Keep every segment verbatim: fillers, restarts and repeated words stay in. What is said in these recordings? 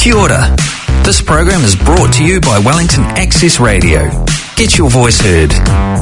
Kia ora. This program is brought to you by Wellington Access Radio. Get your voice heard.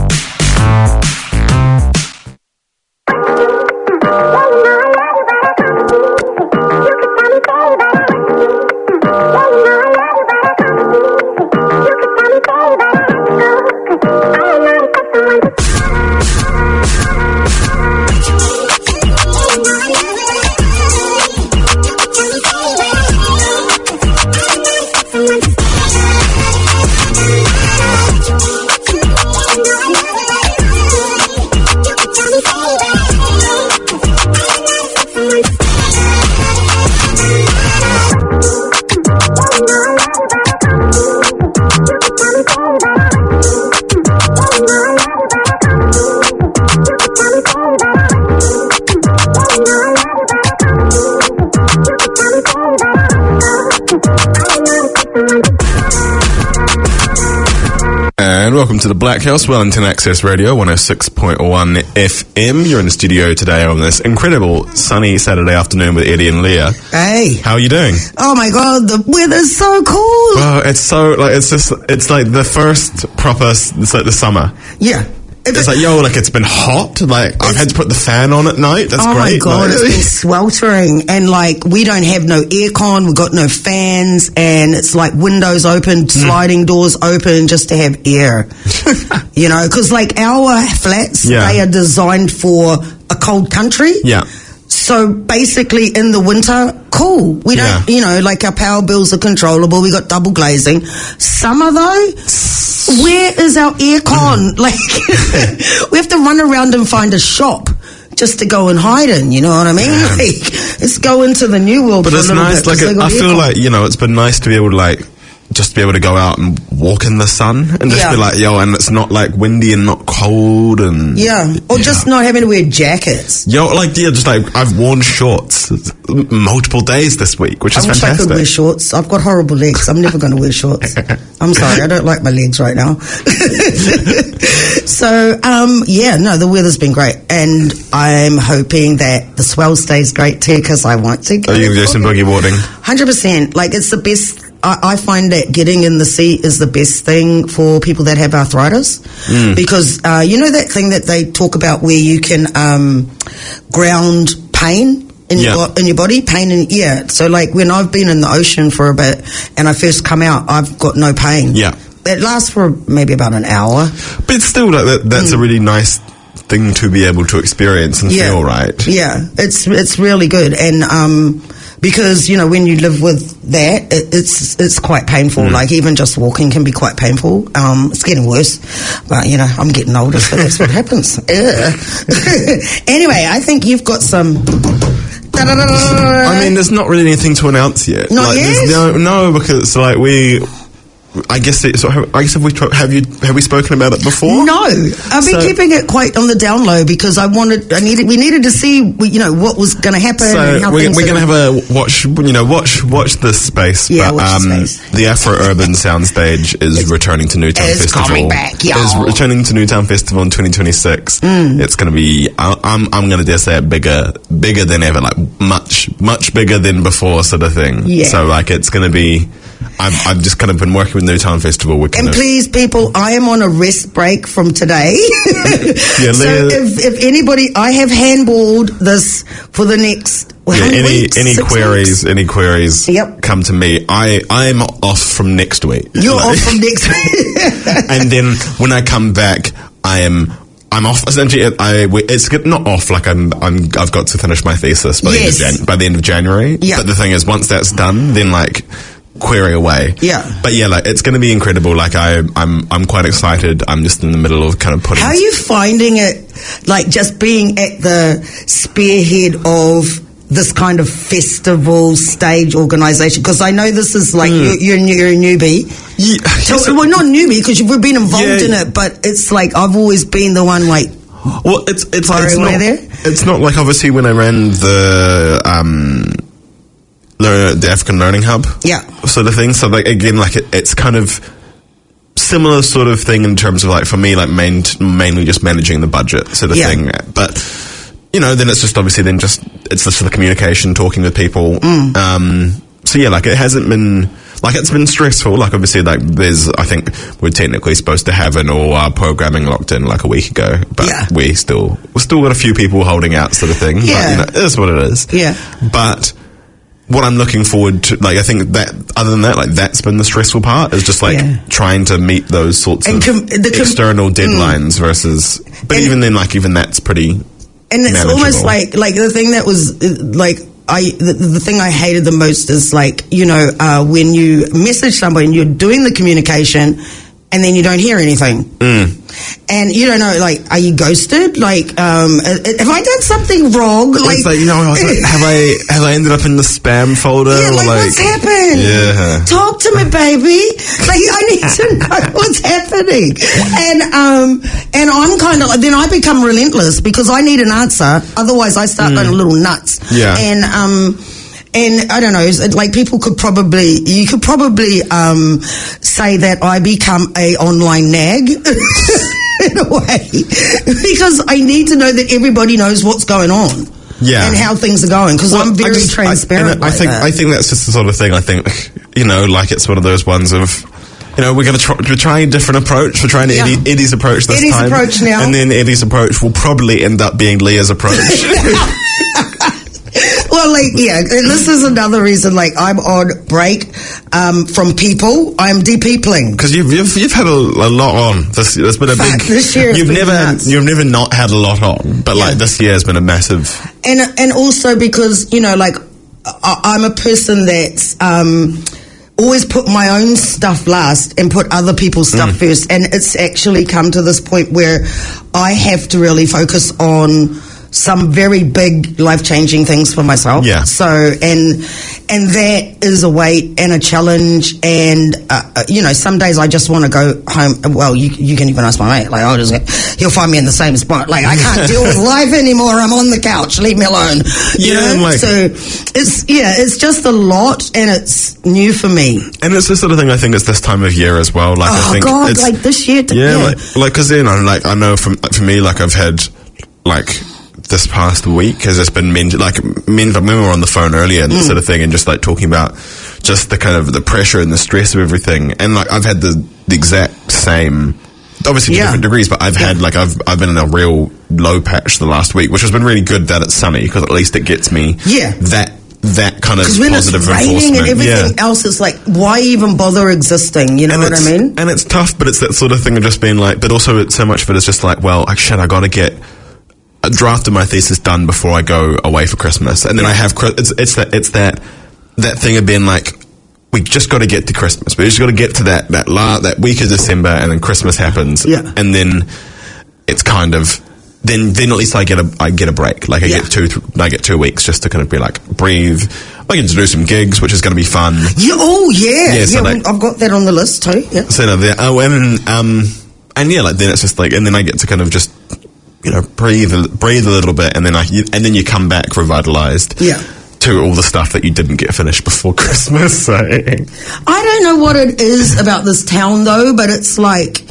Welcome to the Black House, Wellington Access Radio, one oh six point one F M. You're in the studio today on this incredible sunny Saturday afternoon with Eddie and Leah. Hey. How are you doing? Oh my God, the weather's so cool. Well, it's so, like, it's just, it's like the first proper, it's like the summer. Yeah. It's like, yo, like, it's been hot. Like, I've had to put the fan on at night. That's oh great. Oh, my God, like, it's been sweltering. And, like, we don't have no aircon. We've got no fans. And it's like windows open, sliding mm. doors open just to have air. You know, because, like, our flats, yeah. they are designed for a cold country. Yeah. So basically in the winter, cool. We don't, yeah. you know, like our power bills are controllable. We got double glazing. Summer though, where is our aircon? Like, we have to run around and find a shop just to go and hide in, you know what I mean? Yeah. Like, let's go into the new world but for it's a little nice, bit. like, it, I feel aircon. like, you know, it's been nice to be able to, like, just be able to go out and walk in the sun and just yeah. be like, yo, and it's not like windy and not cold and yeah, or yeah. just not having to wear jackets. Yo, like yeah, just like I've worn shorts multiple days this week, which is I wish fantastic. I could wear shorts. I've got horrible legs. I'm never going to wear shorts. I'm sorry, I don't like my legs right now. So, um, yeah, no, the weather's been great, and I'm hoping that the swell stays great too because I want to go. Are you going to do some boogie boarding? one hundred percent. Like, it's the best. I, I find that getting in the sea is the best thing for people that have arthritis mm. because uh, you know that thing that they talk about where you can um, ground pain in, yeah. your, in your body, pain in, yeah. So like when I've been in the ocean for a bit and I first come out, I've got no pain. Yeah. It lasts for maybe about an hour. But it's still, like, that, that's mm. a really nice thing to be able to experience and yeah. feel, right? Yeah, it's it's really good. And um because, you know, when you live with that, it, it's it's quite painful. Mm. Like, even just walking can be quite painful. Um, it's getting worse. But, you know, I'm getting older, so that's what happens. Anyway, I think you've got some... I mean, there's not really anything to announce yet. Not like, yet? No, no, because, like, we... I guess it, so have, I guess have we have you have we spoken about it before? No, I've been so, keeping it quite on the down low because I wanted, I needed, we needed to see, you know, what was going to happen. So and how we're, things we're going to gonna... have a watch, you know, watch watch this space. Yeah, but, watch um, the space. The Afro Urban Soundstage is it's, returning to Newtown it's Festival. Coming back, y'all. Is returning to Newtown Festival in twenty twenty-six. Mm. It's going to be, I, I'm I'm going to dare say it, bigger bigger than ever, like much much bigger than before, sort of thing. Yeah. So like it's going to be. I've, I've just kind of been working with Newtown Festival. We're and of, please, people, I am on a rest break from today. yeah, so if, if anybody, I have handballed this for the next yeah, any weeks, any queries, weeks? any queries, yep. come to me. I I'm off from next week. You're like, off from next week, and then when I come back, I am. I'm off. Essentially, I it's not off. Like I'm, I'm. I've got to finish my thesis by, yes. the, end of Jan, by the end of January. Yeah. But the thing is, once that's done, then like query away. Yeah. But yeah, like it's going to be incredible. Like I, I'm, I'm quite excited. I'm just in the middle of kind of putting. How are you finding it? Like just being at the spearhead of this kind of festival stage organisation, because I know this is like mm. you're, you're, you're a newbie. Yeah, so, well, not newbie because you've been involved yeah. in it, but it's like I've always been the one like. Well, it's it's far it's away not there. It's not like obviously when I ran the um the, the African Learning Hub, yeah, sort of thing. So like again, like it, it's kind of similar sort of thing in terms of like for me, like main, mainly just managing the budget sort of yeah. thing, but. You know, then it's just obviously then just, it's just the communication, talking with people. Mm. Um, so yeah, like it hasn't been, like it's been stressful. Like obviously, like there's, I think we're technically supposed to have an all our programming locked in like a week ago, but Yeah. we still, we've still got a few people holding out sort of thing. Yeah. But, you know, it is what it is. Yeah. But what I'm looking forward to, like, I think that, other than that, like, that's been the stressful part, is just, like, Yeah. trying to meet those sorts And of com- the com- external deadlines mm. versus, but and even then, like, even that's pretty And it's manageable. almost like, like the thing that was, uh, like, I, the, the thing I hated the most is, like, you know, uh, when you message somebody and you're doing the communication and then you don't hear anything. Mm. And you don't know, like, are you ghosted? Like, um, uh, have I done something wrong? Like, It's like, you know, I was like, have I have I ended up in the spam folder? yeah, or like, like, what's happened? Yeah. Talk to me, baby. Like, I need to know what's happening. And um, and I'm kind of, then I become relentless because I need an answer. Otherwise, I start going a little nuts. Yeah. And um. And I don't know, it's like people could probably, you could probably um, say that I become a online nag in a way, because I need to know that everybody knows what's going on. Yeah. And how things are going, because Well, I'm very I just- transparent. I, I like think that. I think that's just the sort of thing. I think, you know, like it's one of those ones of, you know, we're going to try, we're trying a different approach. We're trying Yeah. Eddie, Eddie's approach this Eddie's time, approach now. and then Eddie's approach will probably end up being Leah's approach. Well, like, yeah, and this is another reason, like, I'm on break um, from people. I'm de-peopling. Because you've, you've you've had a, a lot on. This there's been a Fuck, big. this year has you've been never nuts. you've never not had a lot on, but like Yeah. this year has been a massive. And and also because, you know, like, I, I'm a person that's um, always put my own stuff last and put other people's stuff Mm. first. And it's actually come to this point where I have to really focus on some very big life-changing things for myself. Yeah. So, and and that is a weight and a challenge. And, uh, uh, you know, some days I just want to go home. Well, you you can even ask my mate. Like, I'll just, he'll find me in the same spot. Like, I can't deal with life anymore. I'm on the couch. Leave me alone. You Yeah, know? like- so, it's, yeah, it's just a lot, and it's new for me. And it's the sort of thing I think it's this time of year as well. Like I Oh, think God, it's, like this year. To, yeah, yeah. like like because you know, like I know from like, for me, like I've had like. This past week has just been men like men. I remember on the phone earlier and Mm. sort of thing, and just like talking about just the kind of the pressure and the stress of everything. And like I've had the, the exact same, obviously to Yeah. different degrees, but I've Yeah. had like I've I've been in a real low patch the last week, which has been really good that it's sunny because at least it gets me Yeah. that that kind of Because when it's positive raining reinforcement. and everything yeah. else, it's like, why even bother existing? You know And what I it's- mean? And it's tough, but it's that sort of thing of just being like, but also it's so much of it is just like, well, like, shit, I got to get a draft of my thesis done before I go away for Christmas, and then I have Chri- it's it's that it's that that thing of being like, we just got to get to Christmas. We just got to get to that that la- that week of December, and then Christmas happens, Yeah. and then it's kind of. Then, then at least I get a I get a break. Like I Yeah. get two, th- I get two weeks just to kind of be like breathe. I get to do some gigs, which is going to be fun. Yeah, oh, yeah. Yeah, so yeah like- I've got that on the list too. Yeah. So no, there, oh, and um, and yeah, like then it's just like, and then I get to kind of just, you know, breathe, a- breathe a little bit, and then I, you, and then you come back revitalized. Yeah. To all the stuff that you didn't get finished before Christmas. So. I don't know what it is about this town though, but it's like,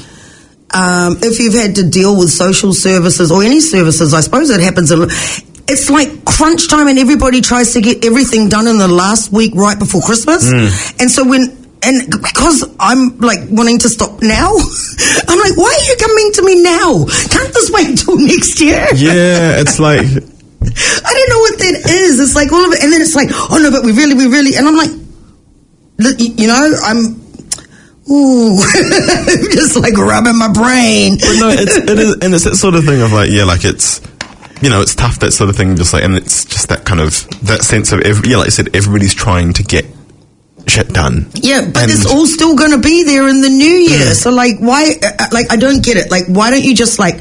um, if you've had to deal with social services or any services, I suppose it happens a lot. It's like crunch time and everybody tries to get everything done in the last week right before Christmas. Mm. And so when, and because I'm like wanting to stop now, I'm like, why are you coming to me now? Can't this wait until next year? Yeah, it's like, I don't know what that is. It's like all of it. And then it's like, oh no, but we really, we really, and I'm like, li- you know, I'm, ooh, just like rubbing my brain. but no, it's, it is, and it's that sort of thing of like, yeah, like it's, you know, it's tough, that sort of thing, just like, and it's just that kind of, that sense of, every, yeah, like I said, everybody's trying to get shit done. Yeah, but And- it's all still going to be there in the new year. So like, why, uh, like, I don't get it. Like, why don't you just like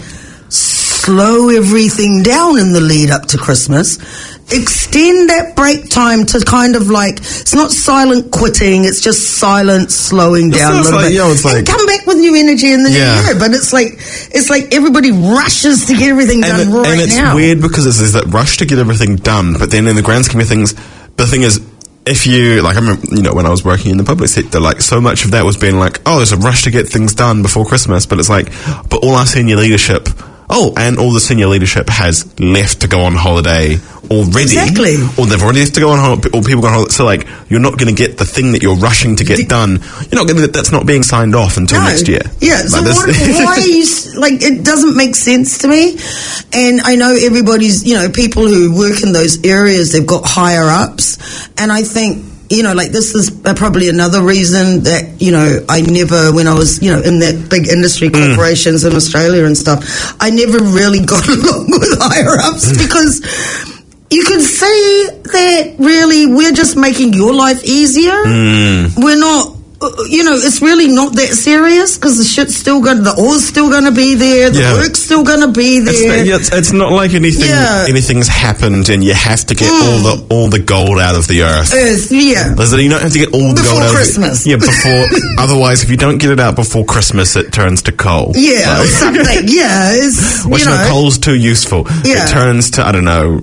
slow everything down in the lead up to Christmas? Extend that break time to kind of like, it's not silent quitting, it's just silent slowing down a sounds little like- bit. yeah, it's and like- come back with new energy in the Yeah. new year. But it's like, it's like everybody rushes to get everything and, done it- right and it's now. weird because there's, there's that rush to get everything done, but then in the grand scheme of things, the thing is, if you, like, I remember, you know, when I was working in the public sector, like, so much of that was being like, oh, there's a rush to get things done before Christmas, but it's like, but all our senior leadership oh, and all the senior leadership has left to go on holiday already. Exactly. Or they've already left to go on holiday, or people go on holiday. So, like, you're not going to get the thing that you're rushing to get The- done. You're not going to, that's not being signed off until No. next year. Yeah, so Like, this- what, why are you, s- like, it doesn't make sense to me. And I know everybody's, you know, people who work in those areas, they've got higher ups. And I think, you know, like, this is uh, probably another reason that, you know, I never, when I was, you know, in that big industry corporations in Australia and stuff, I never really got along with higher ups because you could see that really we're just making your life easier. We're not, uh, you know, it's really not that serious because the shit's still going, the oil's still going to be there, the Yeah. work's still going to be It's, there. not, yeah, it's, it's not like anything. Yeah. Anything's happened, and you have to get all the all the gold out of the earth. Earth, yeah. Listen, you don't have to get all the Before gold out Christmas. of the, yeah, before. Otherwise, if you don't get it out before Christmas, it turns to coal. Yeah, or Like- something. Yeah, it's, Which you no, know. coal's too useful. Yeah. It turns to, I don't know,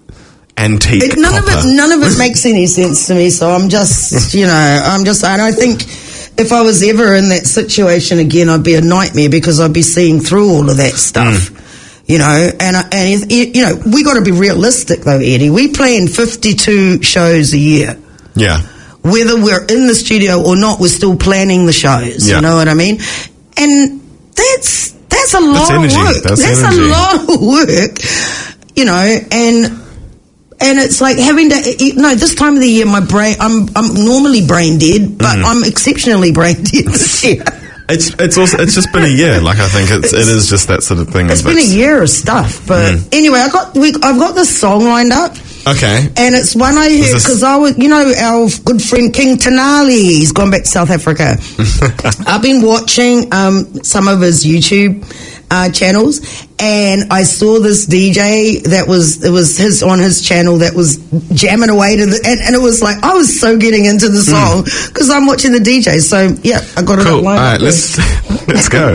antique It, none copper. of it, none of it makes any sense to me. So I'm just, you know, I'm just, and I think if I was ever in that situation again, I'd be a nightmare because I'd be seeing through all of that stuff. You know, and I- and if, you know, we got to be realistic though, Eddie. We plan fifty-two shows a year. Yeah. Whether we're in the studio or not, we're still planning the shows. Yeah. You know what I mean? And that's that's a lot energy. of work. That's a energy. lot of work. You know, and and it's like having to. You know, this time of the year, my brain. I'm I'm normally brain dead, but Mm-hmm. I'm exceptionally brain dead this year. It's it's also it's just been a year. Like I think it's it is just that sort of thing. It's but- been a year of stuff, but Mm. anyway, I got we, I've got this song lined up. Okay. And it's one I heard this- because I was, you know, our good friend King Tenali, he's gone back to South Africa. I've been watching um, some of his YouTube uh, channels, and I saw this D J that was, it was his on his channel that was jamming away to the, and, and it was like, I was so getting into the song because I'm watching the D J. So, yeah, I got it Cool. up All lined right. up. Let's let's go.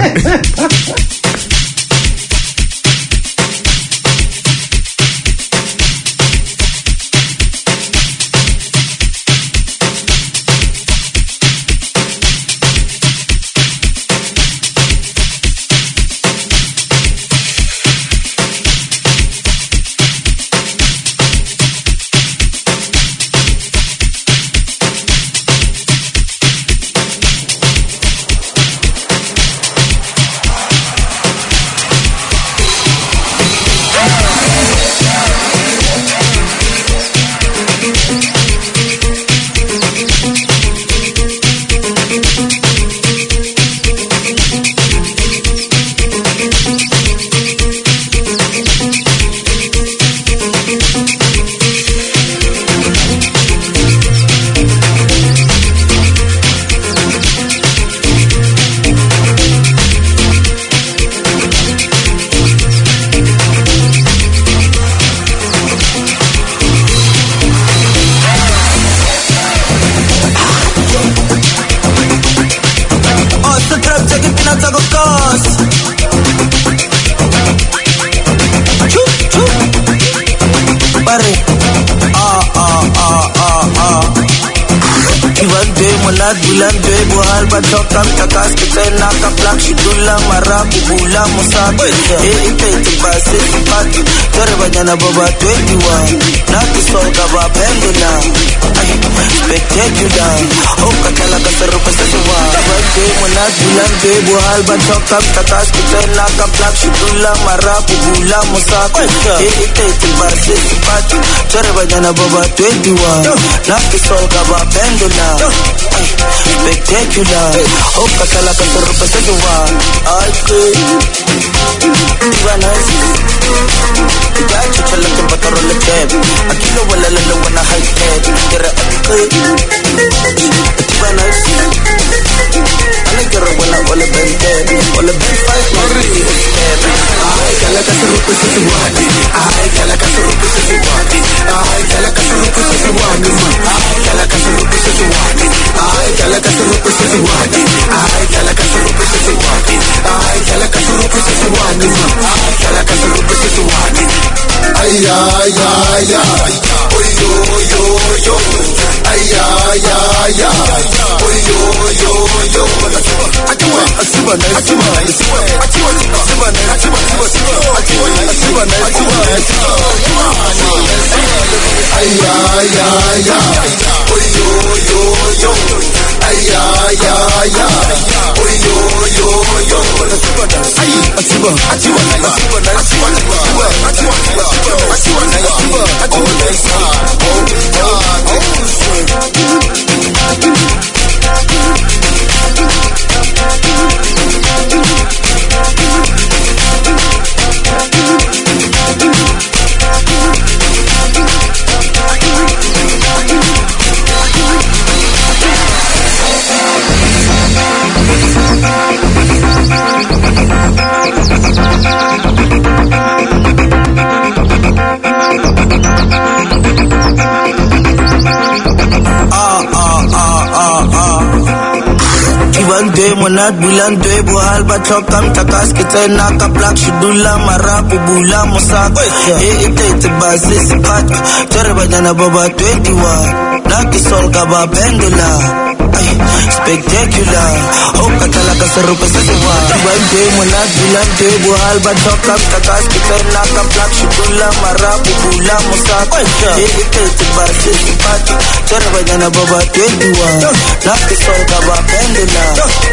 Bulan dwe buhal batokam takas kita nak kaplak shidula marabu bula musak eh ite ite basi sipati jare bajana baba twenty-one nak sol kaba pendula spectacular oh kakala kasaru pasawa bande munas bulan dwe buhal batokam takas kita nak kaplak shidula marabu bula musak eh ite ite basi sipati jare bajana baba twenty-one nak sol kaba pendula spectacular oh kakala kasaru pasawa I say Ivanas Gachi chala tumba karola tab Akilo wala lala wana high head Kira akikay Ivanas Ana kira wana wala bente Wala bent fight Mari Ay kala kasaru pasasawani Ay kala kasaru pasasawani Ay kala kasaru pasasawani Ay kala kasaru pasasawani Ay kala kasaru pasasawani Ay kala kasaru pasasawani Ay kala kasaru pasasawani Ay kala kasaru pasasawani Ay ay ay ay Oy yo yo yo Ay ay ay ay Oy yo yo yo Atua Monat bulan dua buhal bacokam takas kita nak kaplak shudula marapu bula mosak eh ite ite basis sipat terbajana baba twenty-one nakisol kaba pendula spectacular oh katalaga serupa sesuatu bulan dua monat bulan dua buhal bacokam takas kita nak kaplak shudula marapu bula mosak eh ite ite basis sipat terbajana baba twenty-one nakisol kaba pendula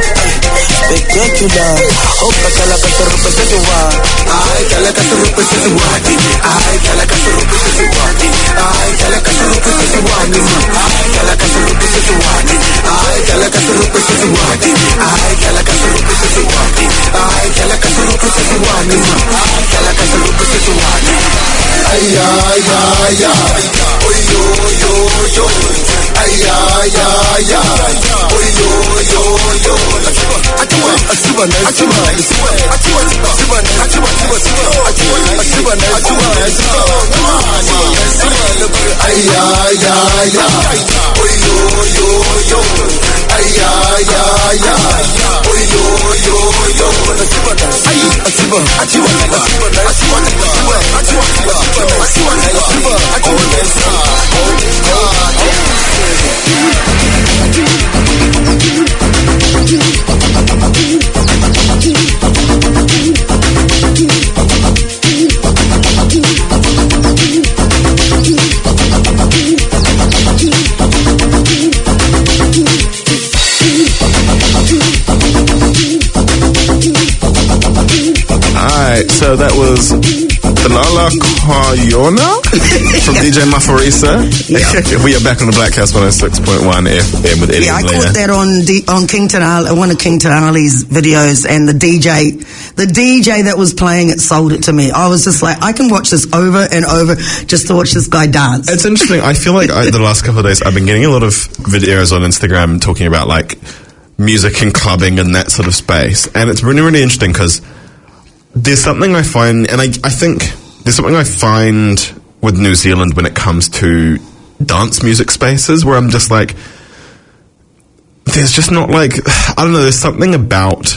spectacular oh katalaga serupa sesuatu ay katalaga serupa sesuatu ay katalaga serupa sesuatu ay katalaga serupa sesuatu ay katalaga serupa sesuatu ay katalaga serupa sesuatu ay katalaga serupa sesuatu ay katalaga serupa sesuatu ay katalaga serupa sesuatu ay ay ay ay oy yo yo yo ay ay ay ay oy yo yo yo Atiwa, atiwa, atiwa, atiwa, atiwa, atiwa, atiwa, atiwa, atiwa, atiwa, ay ay ay ay, oy yo yo yo, ay ay ay ay, oy yo yo yo, ay atiwa, atiwa, atiwa, atiwa, atiwa, atiwa, atiwa, Alright, so that was Lala Kayona from D J Mafarisa. Yeah. We are back on the Black House one oh six point one F M with Eddie Yeah, I and Leah. caught that on D- on King Tanali, one of King Tanali's videos, and the D J, the D J that was playing it sold it to me. I was just like, I can watch this over and over just to watch this guy dance. It's interesting. I feel like I, the last couple of days I've been getting a lot of videos on Instagram talking about like music and clubbing and that sort of space, and it's really really interesting because there's something I find, and I, I think there's something I find with New Zealand when it comes to dance music spaces where I'm just like, there's just not like, I don't know, there's something about,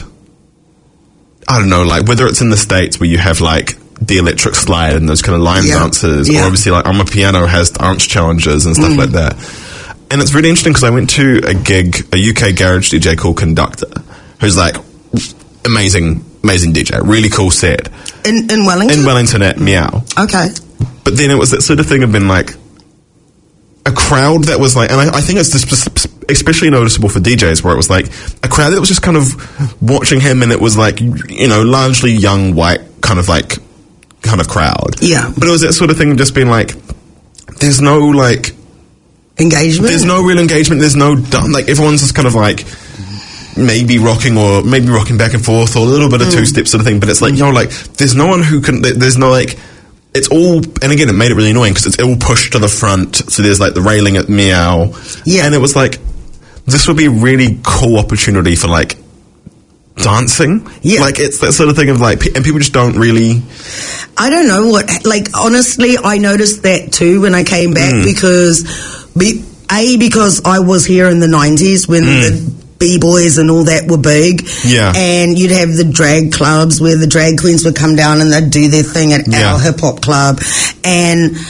I don't know, like whether it's in the States where you have like the electric slide and those kind of line Yeah. dances, Yeah. or obviously like On My Piano has dance challenges and stuff Mm. like that. And it's really interesting because I went to a gig, a U K garage D J called Conductor, who's like amazing, amazing D J, really cool set. In in Wellington? In Wellington at Meow. Okay. But then it was that sort of thing of been like a crowd that was like, and I, I think it's just especially noticeable for D Js where it was like a crowd that was just kind of watching him, and it was like, you know, largely young, white, kind of like, kind of crowd. Yeah. But it was that sort of thing of just being like, there's no like, engagement? There's no real engagement, there's no, like, everyone's just kind of like, maybe rocking or maybe rocking back and forth or a little bit of mm. two-step sort of thing, but it's like, you know, like, there's no one who can, there's no, like, it's all, and again, it made it really annoying because it's all pushed to the front, so there's, like, the railing at Meow, yeah. and it was like, this would be a really cool opportunity for, like, dancing. Yeah. Like, it's that sort of thing of, like, and people just don't really... I don't know what, like, honestly, I noticed that too when I came back mm. because, be, A, because I was here in the nineties when mm. the B-boys and all that were big. Yeah. And you'd have the drag clubs where the drag queens would come down and they'd do their thing at yeah. our hip-hop club. And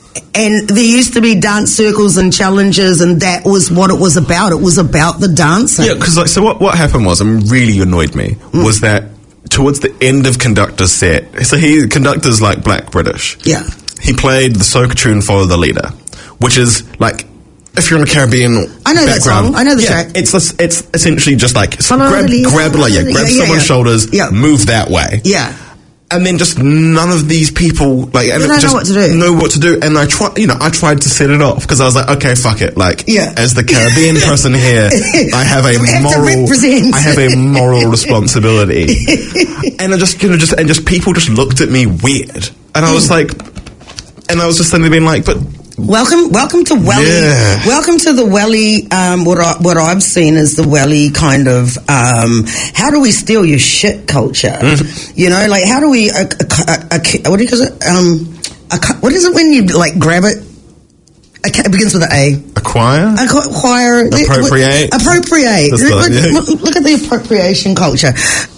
And there used to be dance circles and challenges, and that was what it was about. It was about the dancing. Yeah, because like, so what, what happened was, and really annoyed me, mm. was that towards the end of Conductor's set, so he, Conductor's like black British. Yeah. He played the soca tune Follow the Leader, which is like, if you're in a Caribbean I know that background, song. I know the yeah, track. It's it's essentially just like Follow grab, the leader. grab, like, yeah, grab Yeah, yeah, someone's yeah. shoulders, Yeah. move that way. Yeah. And then just none of these people like and They don't just know what to do. know what to do. And I try, you know, I tried to set it off because I was like, okay, fuck it. Like, Yeah. as the Caribbean person here, I have a You have to moral, represent. I have a moral responsibility. And I just, you know, just and just people just looked at me weird, and I was like, and I was just suddenly being like, but. Welcome, welcome to Welly. Yeah. Welcome to the Welly. Um, what I, what I've seen is the Welly kind of um, how do we steal your shit culture? Mm-hmm. You know, like how do we? Uh, uh, uh, what do you call it? Um, uh, what is it when you like grab it? It begins with an A. Acquire? Acquire. Appropriate? Appropriate. That's Look, the- yeah. look, look at the appropriation culture.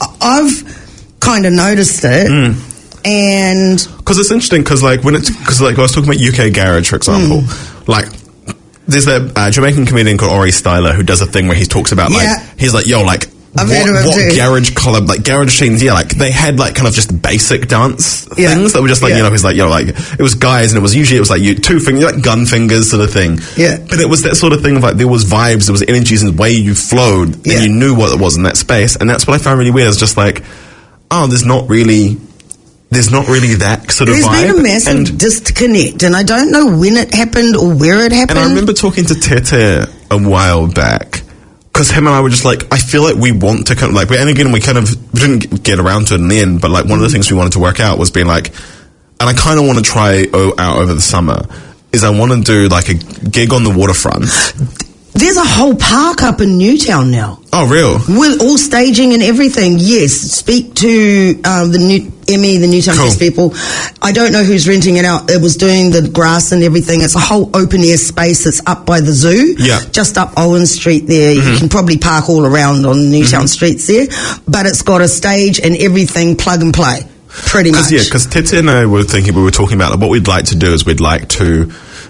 I've kind of noticed it. Mm. And because it's interesting because like when it's because like I was talking about U K garage for example, mm. like there's a uh, Jamaican comedian called Ori Styler who does a thing where he talks about like yeah. he's like yo like I've what, heard of him what too. garage club like garage scenes yeah like they had like kind of just basic dance Yeah. things that were just like Yeah. you know he's like yo like it was guys and it was usually it was like you two fingers like gun fingers sort of thing Yeah. but it was that sort of thing of like there was vibes there was energies and the way you flowed Yeah. and you knew what it was in that space and that's what I found really weird. It's just like oh there's not really There's not really that sort of There's vibe. been a massive and, disconnect, and I don't know when it happened or where it happened. and I remember talking to Tete a while back, because him and I were just like, I feel like we want to kind of, like, and again, we kind of, we didn't get around to it in the end, but like one of the things we wanted to work out was being like, and I kind of want to try o- out over the summer, is I want to do like a gig on the waterfront. There's a whole park up in Newtown now. Oh, real? With all staging and everything, yes. Speak to um, the new Emmy, the Newtown Cool. Fest people. I don't know who's renting it out. It was doing the grass and everything. It's a whole open air space. It's up by the zoo. Yeah. Just up Owen Street there. Mm-hmm. You can probably park all around on Newtown Mm-hmm. streets there. But it's got a stage and everything, plug and play. Pretty much. Cause, yeah, because Tete and I were thinking, we were talking about what we'd like to do is we'd like to,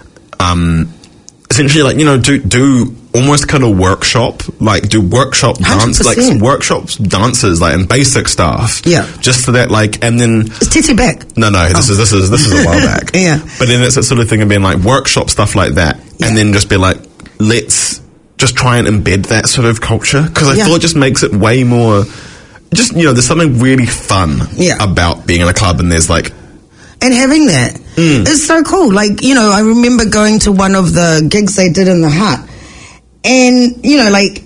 um, essentially, like, you know, do do almost kind of workshop, like do workshop dance, like one hundred percent. workshops dances, like and basic stuff. Yeah. Just so that, like, and then Is Tete back? no, no, this Oh. is this is this is a while back. Yeah. But then it's that sort of thing of being like workshop stuff like that, Yeah. and then just be like, let's just try and embed that sort of culture because I Yeah. feel it just makes it way more. Just you know, there's something really fun Yeah. about being in a club, and there's like. And having that Mm. is so cool. Like, you know, I remember going to one of the gigs they did in the Hut, and, you know, like,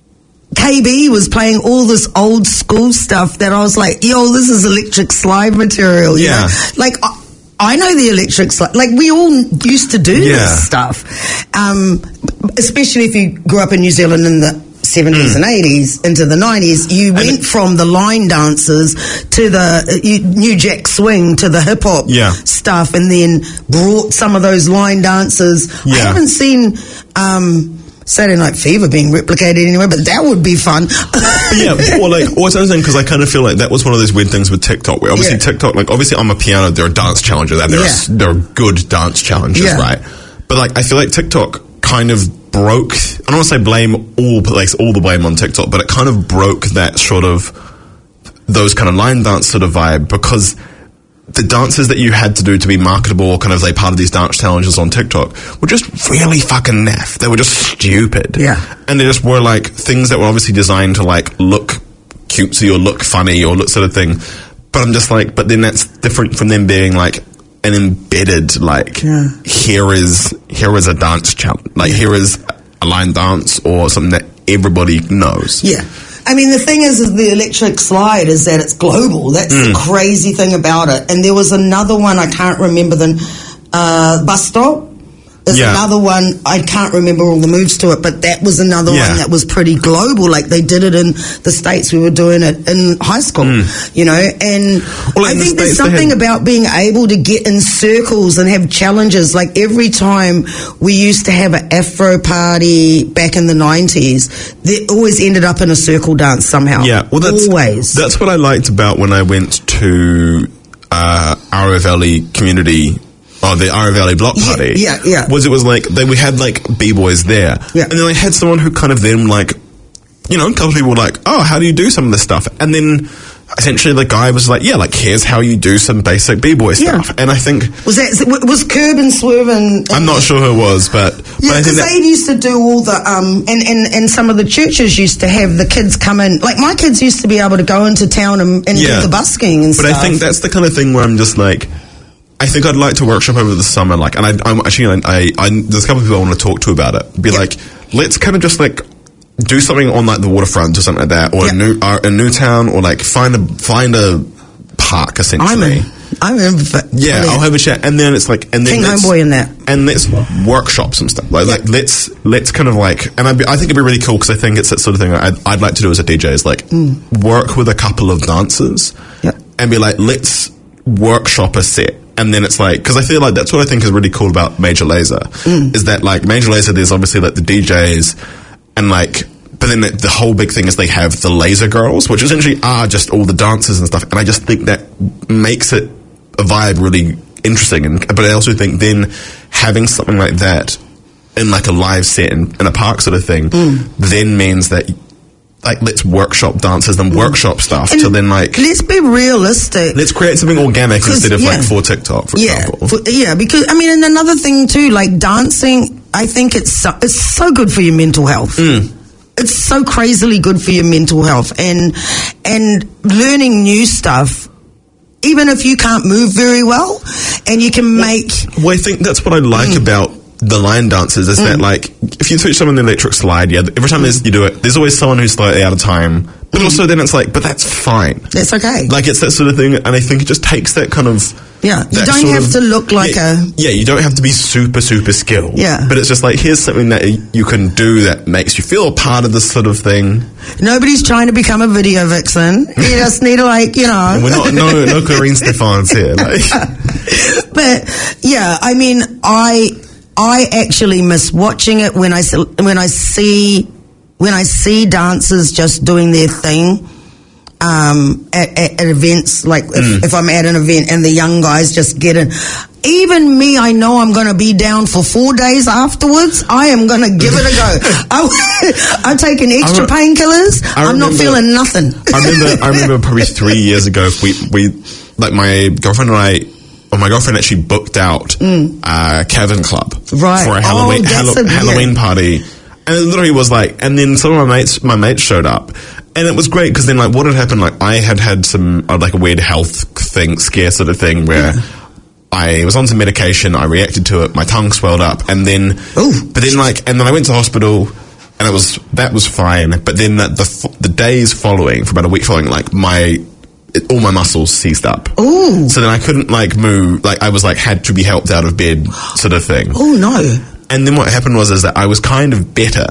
K B was playing all this old school stuff that I was like, yo, this is Electric Slide material. You Yeah. know? Like, I, I know the Electric Slide. Like, we all used to do Yeah. this stuff. Um, especially if you grew up in New Zealand in the seventies Mm. and eighties into the nineties, you went it- from the line dancers to the uh, you, New Jack Swing to the hip hop Yeah. stuff, and then brought some of those line dancers. I Yeah. haven't seen um, Saturday Night Fever being replicated anywhere, but that would be fun. Yeah, or like, or it's interesting because I kind of feel like that was one of those weird things with TikTok, where obviously Yeah. TikTok, like, obviously I'm a piano, there are dance challenges, and there are, Yeah. there are good dance challenges, Yeah. right? But like, I feel like TikTok kind of broke, I don't want to say blame all, place all the blame on TikTok, but it kind of broke that sort of, those kind of line dance sort of vibe, because the dances that you had to do to be marketable or kind of like part of these dance challenges on TikTok were just really fucking naff. They were just stupid. Yeah. And they just were like things that were obviously designed to like look cutesy or look funny or look sort of thing. But I'm just like, but then that's different from them being like an embedded, like, Yeah. here is, here is a dance challenge. Like, here is a line dance or something that everybody knows. Yeah. I mean, the thing is, is the Electric Slide is that it's global. That's Mm. the crazy thing about it. And there was another one, I can't remember the, uh, Bus Stop. There's Yeah. another one, I can't remember all the moves to it, but that was another Yeah. one that was pretty global. Like, they did it in the States. We were doing it in high school, you know, and Well, I in the think there's States, they something had- about being able to get in circles and have challenges. Like, every time we used to have an Afro party back in the nineties, they always ended up in a circle dance somehow. Yeah, well, that's always. That's what I liked about when I went to uh, Aroveli Community Oh, the Ira Valley Block Yeah, Party. yeah, yeah. Was it was like they we had like b-boys there, Yeah. and then they had someone who kind of then like, you know, a couple of people were like, oh, how do you do some of this stuff? And then essentially the guy was like, yeah, like here's how you do some basic b-boy Yeah. stuff. And I think Was that was Curb and Swerve and, and I'm not sure who it was, but Yeah, but I think because that, they used to do all the um, and, and and some of the churches used to have the kids come in. Like my kids used to be able to go into town and, and Yeah. do the busking and but stuff. I think that's the kind of thing where I'm just like, I think I'd like to workshop over the summer, like, and I, I'm actually, I, I, there's a couple of people I want to talk to about it. Be Yeah. like, let's kind of just like do something on like the waterfront or something like that, or Yeah. a new, uh, a new town, or like find a find a park essentially. I'm in. I'm in. For, Yeah, for I'll that. have a chat, and then it's like, and then King let's, Homeboy in that. and let's workshop some stuff. Like, like let's let's kind of like, and I'd be, I think it'd be really cool because I think it's that sort of thing I'd, I'd like to do as a D J is like work with a couple of dancers, Yeah. and be like, let's workshop a set. And then it's like, because I feel like that's what I think is really cool about Major Lazer, is that like Major Lazer, there's obviously like the D Js, and like, but then the, the whole big thing is they have the Laser Girls, which essentially are just all the dancers and stuff. And I just think that makes it a vibe really interesting. And but I also think then having something like that in like a live set in, in a park sort of thing, then means that like let's workshop dancers and workshop stuff And to then like let's be realistic. let's create something organic 'Cause, instead of yeah. like for TikTok, for yeah, example. for- yeah. Because I mean, and another thing too, like dancing. I think it's so, it's so good for your mental health. It's so crazily good for your mental health, and and learning new stuff. Even if you can't move very well, and you can make Well, I think that's what I like Mm. about the line dancers is that like if you teach someone the electric slide, yeah, every time there's, you do it, there's always someone who's slightly out of time. But also then it's like, but that's fine. that's okay. Like it's that sort of thing, and I think it just takes that kind of Yeah, you that don't sort have of- to look like yeah, a- yeah. You don't have to be super super skilled. Yeah. but it's just like here's something that you can do that makes you feel a part of this sort of thing. Nobody's trying to become a video vixen. You just need to like, you know. We're not no no Clarine Stephans here. Like, But yeah, I mean, I I actually miss watching it when I s- when I see when I see dancers just doing their thing. Um, at, at, at events, like if, if I'm at an event and the young guys just get in. Even me, I know I'm going to be down for four days afterwards. I am going to give it a go. I, I'm taking extra I re- painkillers. I I'm not remember- feeling nothing. I remember, I remember probably three years ago, we, we, like my girlfriend and I, or my girlfriend actually booked out uh, Cavern Club Right. for a Oh, Halloween that's Hallow- a- yeah. Halloween party, and it literally was like, and then some of my mates, my mates showed up, and it was great because then like what had happened, like I had had some uh, like a weird health thing, scare sort of thing where. I was on some medication, I reacted to it, my tongue swelled up, and then, Ooh. but then like, and then I went to hospital, and it was, that was fine, but then the, the, f- the days following, for about a week following, like my, it, all my muscles seized up. Ooh. So then I couldn't like move, like I was like, had to be helped out of bed, sort of thing. Oh no. And then what happened was, is that I was kind of better,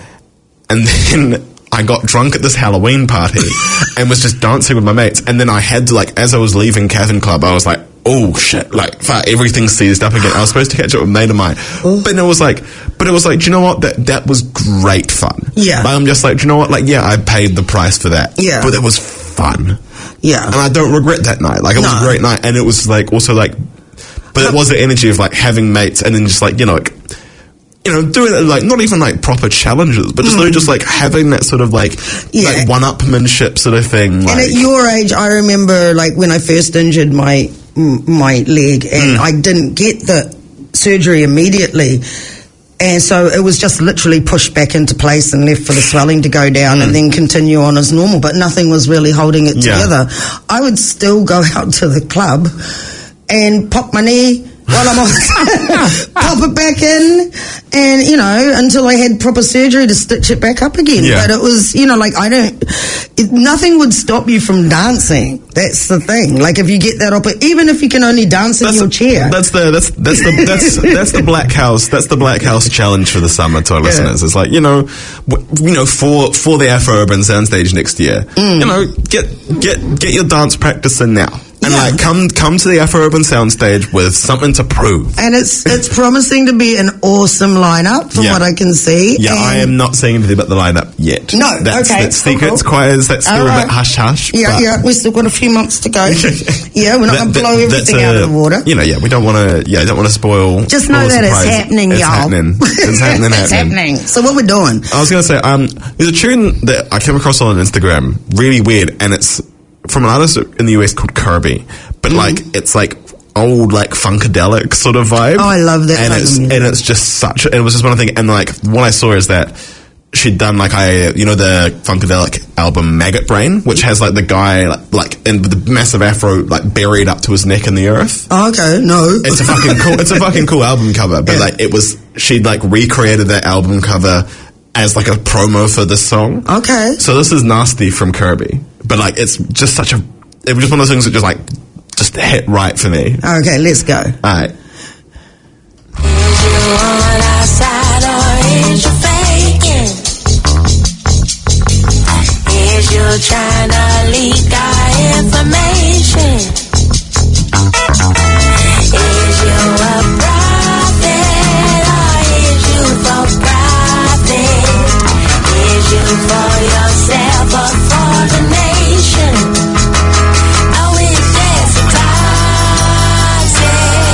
and then I got drunk at this Halloween party, and was just dancing with my mates, and then I had to like, as I was leaving Cavern Club, I was like, oh shit, like fuck, everything seized up again. I was supposed to catch up with a mate of mine, but it was like, but it was like, do you know what? That that was great fun. Yeah. Like, I'm just like, do you know what? Like, yeah, I paid the price for that. Yeah. but it was fun, Yeah. and I don't regret that night. Like, it was No. a great night, and it was like also like, but it was the energy of like having mates, and then just like you know. Like, you know, doing it like not even like proper challenges, but just really just like having that sort of like Yeah. like one-upmanship sort of thing. Like, And at your age, I remember like when I first injured my m- my leg, and I didn't get the surgery immediately, and so it was just literally pushed back into place and left for the swelling to go down and then continue on as normal. But nothing was really holding it Yeah. together. I would still go out to the club and pop my knee while I'm on, pop it back in, and you know, until I had proper surgery to stitch it back up again. Yeah. But it was, you know, like I don't, it, nothing would stop you from dancing. That's the thing. Like if you get that up, even if you can only dance in that's your chair. That's the that's that's the that's that's the Black House. That's the Black House challenge for the summer to our listeners. It's like you know, w- you know, for for the Afro Urban Soundstage next year, Mm. you know, get get get your dance practice in now. And Yeah. like, come come to the Afro Urban Soundstage with something to prove. And it's it's promising to be an awesome lineup from Yeah. what I can see. Yeah, and I am not saying anything about the lineup yet. No, that's, okay, That's cool, secret. It's cool. quite, that's still All a right. bit hush hush. Yeah, but yeah, we've still got a few months to go. Yeah, we're not going to blow everything that's out a- of the water. You know, yeah, we don't want to. Yeah, don't want to spoil. Just spoil know the that it's surprise. happening, it's y'all. Happening. It's happening. It's happening. happening. So what we're doing? I was going to say, um, there's a tune that I came across on Instagram, really weird, and it's from an artist in the U S called Kirby, but Mm-hmm. like it's like old like funkadelic sort of vibe. Oh, I love that and type of it's music. and it's just such. It was just one thing, and like what I saw is that she'd done like I, you know, the funkadelic album Maggot Brain, which has like the guy like, like in the massive afro like buried up to his neck in the earth. Oh, okay, no. It's a fucking cool. It's a fucking cool album cover, but Yeah. like it was, she'd like recreated that album cover as like a promo for this song. Okay. So this is Nasty from Kirby, but like it's just such a. It was just one of those things that just like just hit right for me. Okay, let's go. All right. Is you on our side or is you faking? Is you trying to leak our information? Is you a prophet or is you for profit? Is you for yourself or for the nation? Oh, is this a closet?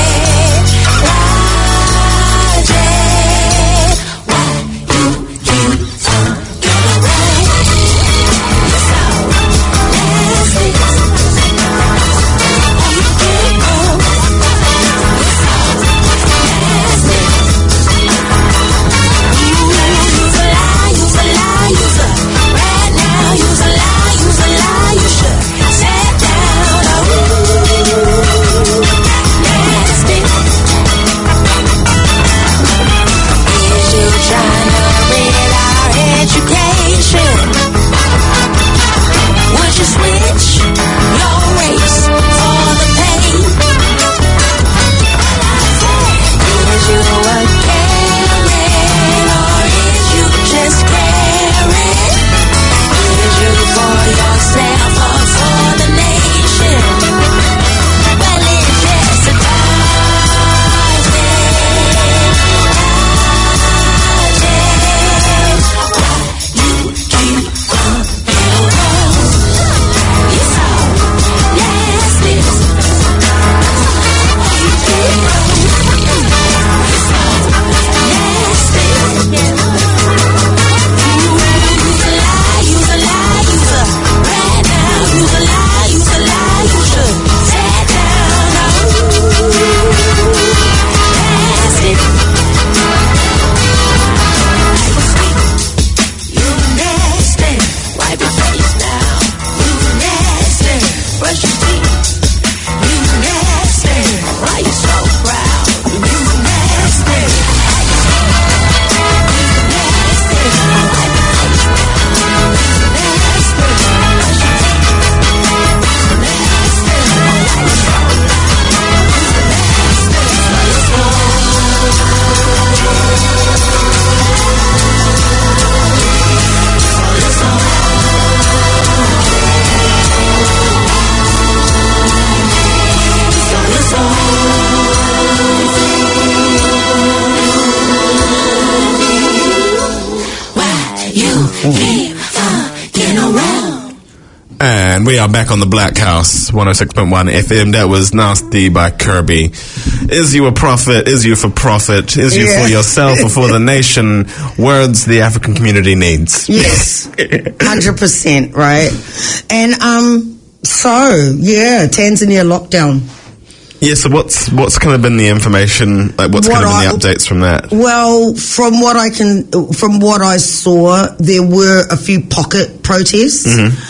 And we are back on the Black House, one oh six point one F M. That was Nasty by Kirby. Is you a prophet? Is you for profit? Is you Yeah. for yourself or for the nation? Words the African community needs. Yes, one hundred percent, right? And um, so, yeah, Tanzania lockdown. Yeah, so what's what's kind of been the information, like what's What kind of been I- the updates from that? Well, from what I can, from what I saw, there were a few pocket protests,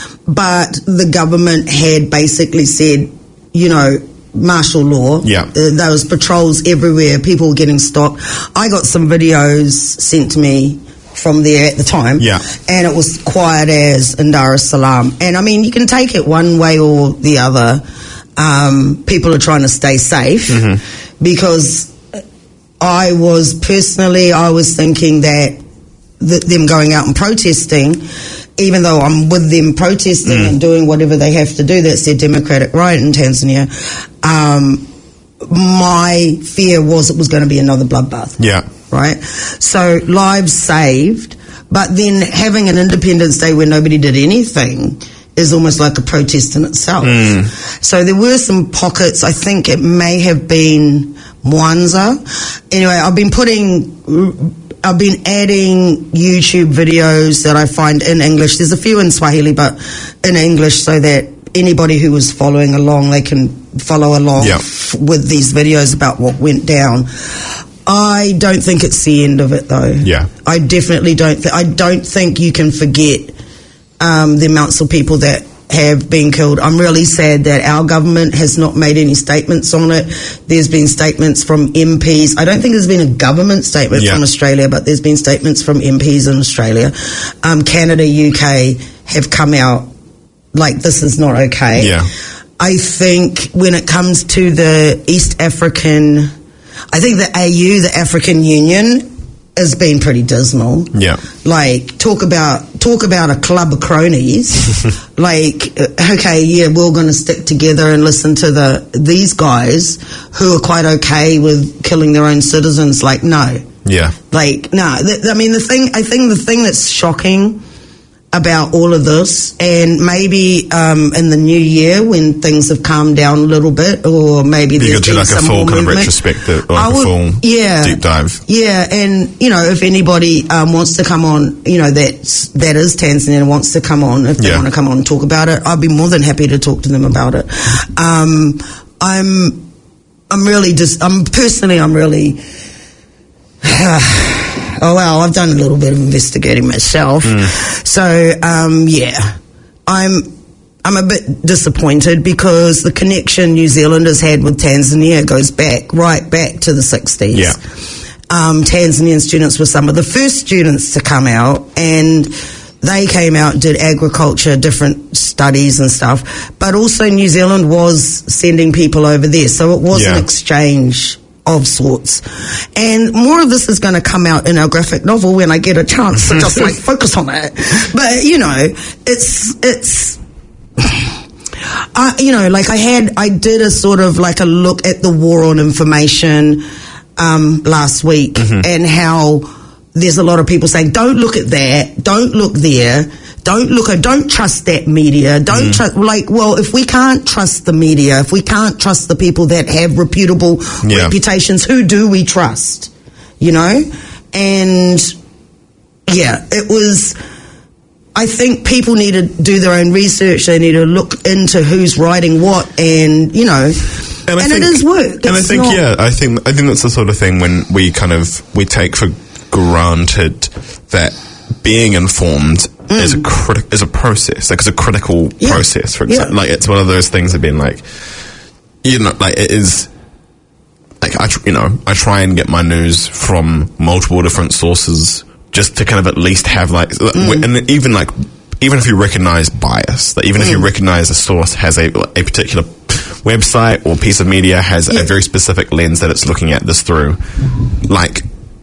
but the government had basically said, you know, martial law. Yeah. Uh, there was patrols everywhere. People were getting stopped. I got some videos sent to me from there at the time. Yeah. And it was quiet as in Dar es Salaam. And I mean, you can take it one way or the other. Um, people are trying to stay safe because I was personally, I was thinking that th- them going out and protesting even though I'm with them protesting mm. and doing whatever they have to do, that's their democratic right in Tanzania, um, my fear was it was going to be another bloodbath. Yeah. Right? So lives saved, but then having an Independence Day where nobody did anything is almost like a protest in itself. Mm. So there were some pockets. I think it may have been Mwanza. Anyway, I've been putting... I've been adding YouTube videos that I find in English. There's a few in Swahili, but in English, so that anybody who was following along, they can follow along yep. f- with these videos about what went down. I don't think it's the end of it, though. Yeah. I definitely don't. Th- I don't think you can forget um, the amounts of people that have been killed. I'm really sad that our government has not made any statements on it. There's been statements from M Ps. I don't think there's been a government statement yeah. from Australia, but there's been statements from M Ps in Australia. Um, Canada, U K have come out like this is not okay. Yeah. I think when it comes to the East African, I think the A U, the African Union, has been pretty dismal. Yeah. Like, talk about talk about a club of cronies. Like, okay, yeah, we're going to stick together and listen to the these guys who are quite okay with killing their own citizens. Like, no. Yeah. Like, no. Th- I mean, the thing, I think the thing that's shocking about all of this, and maybe um, in the new year when things have calmed down a little bit, or maybe you there's could do been like some a full more kind of movement. retrospective, like I a would, full yeah, deep dive. Yeah, and you know, if anybody um, wants to come on, you know, that's that is Tanzania and wants to come on, if they yeah. want to come on and talk about it, I'd be more than happy to talk to them about it. Um, I'm, I'm really just, I'm personally, I'm really. Oh well, I've done a little bit of investigating myself. Mm. So um, yeah, I'm I'm a bit disappointed because the connection New Zealand has had with Tanzania goes back right back to the sixties. Yeah. Um, Tanzanian students were some of the first students to come out, and they came out, did agriculture, different studies and stuff. But also New Zealand was sending people over there, so it was yeah. an exchange of sorts. And more of this is going to come out in our graphic novel when I get a chance to just like focus on it. But you know, it's it's I, you know, like I had I did a sort of like a look at the war on information um last week, mm-hmm. and how there's a lot of people saying don't look at that, don't look there, don't look at, don't trust that media, don't mm. trust, like, well, if we can't trust the media, if we can't trust the people that have reputable yeah. reputations, who do we trust? You know? And yeah, it was, I think people need to do their own research, they need to look into who's writing what, and, you know, and, and think, it is work. And it's I think, not, yeah, I think, I think that's the sort of thing when we kind of, we take for granted that being informed mm. is a criti- is a process, like it's a critical yeah. process. For example, yeah. like it's one of those things that being like, you know, like it is. Like I, tr- you know, I try and get my news from multiple different sources just to kind of at least have like, mm. and even like, even if you recognize bias, that even mm. if you recognize a source has a a particular website or piece of media has yeah. a very specific lens that it's looking at this through, like.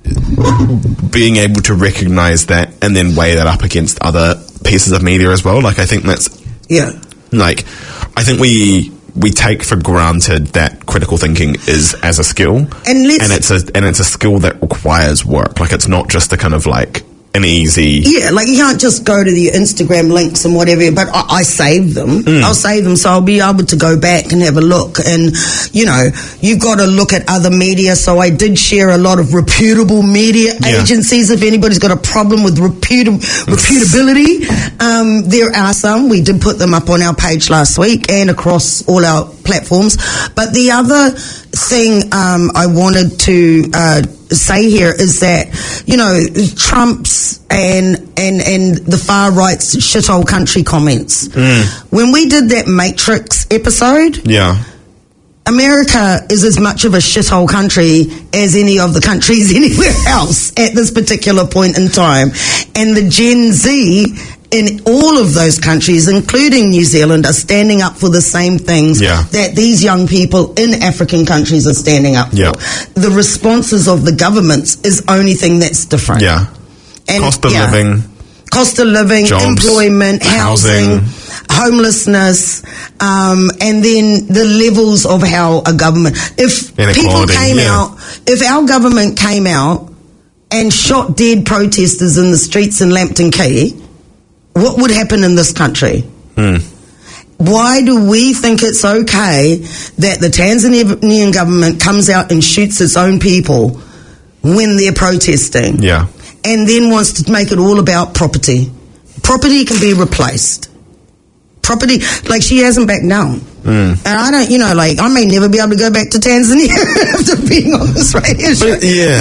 Being able to recognize that and then weigh that up against other pieces of media as well. Like I think that's yeah. Like I think we we take for granted that critical thinking is as a skill, and, and it's a and it's a skill that requires work. Like it's not just a kind of like an easy yeah. Like you can't just go to the Instagram links and whatever. But I, I save them. Mm. I'll save them, so I'll be able to go back and have a look. And you know, you've got to look at other media. So I did share a lot of reputable media yeah. agencies. If anybody's got a problem with reputa- reputability, um, there are some. We did put them up on our page last week and across all our platforms. But the other thing um, I wanted to uh, say here is that, you know, Trump's and and and the far right's shithole country comments. Mm. When we did that Matrix episode, yeah, America is as much of a shithole country as any of the countries anywhere else at this particular point in time, and the Gen Z in all of those countries, including New Zealand, are standing up for the same things yeah. that these young people in African countries are standing up for. Yeah. The responses of the governments is only thing that's different. Yeah. And, cost of yeah. living. cost of living, Jobs, employment, housing, housing. homelessness, um, and then the levels of how a government. If people Inequality, came yeah. out, if our government came out and shot dead protesters in the streets in Lambton Key, what would happen in this country? Hmm. Why do we think it's okay that the Tanzanian government comes out and shoots its own people when they're protesting? Yeah. And then wants to make it all about property. Property can be replaced. Property, like she hasn't backed down. Mm. And I don't, you know, like I may never be able to go back to Tanzania after being on this radio show. But, yeah.